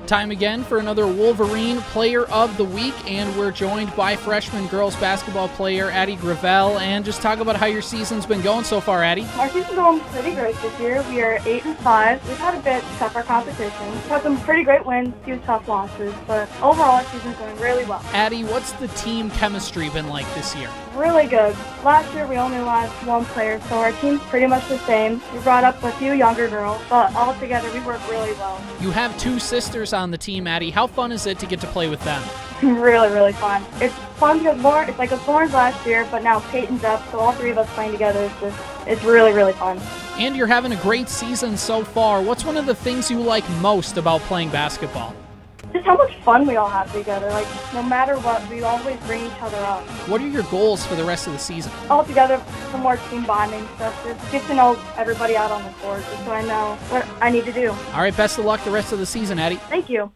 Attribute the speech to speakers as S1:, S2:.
S1: Time again for another Wolverine Player of the Week, and we're joined by freshman girls basketball player Addie Gravel, and just talk about how your season's been going so far, Addie.
S2: Our season's going pretty great this year. We are 8-5. We've had a bit tougher competition. We've had some pretty great wins, a few tough losses, but overall our season's going really well.
S1: Addie, what's the team chemistry been like this year?
S2: Really good. Last year we only lost one player, so our team's pretty much the same. We brought up a few younger girls, but all together we work really well.
S1: You have two sisters on the team, Addie. How fun is it to get to play with them?
S2: Really, really fun. It's fun because it's like Lauren's last year, but now Peyton's up, so all three of us playing together it's really, really fun.
S1: And you're having a great season so far. What's one of the things you like most about playing basketball?
S2: Just how much fun we all have together. Like, no matter what, we always bring each other up.
S1: What are your goals for the rest of the season?
S2: All together, some more team bonding stuff. Just get to know everybody out on the court, just so I know what I need to do.
S1: All right, best of luck the rest of the season, Addie.
S2: Thank you.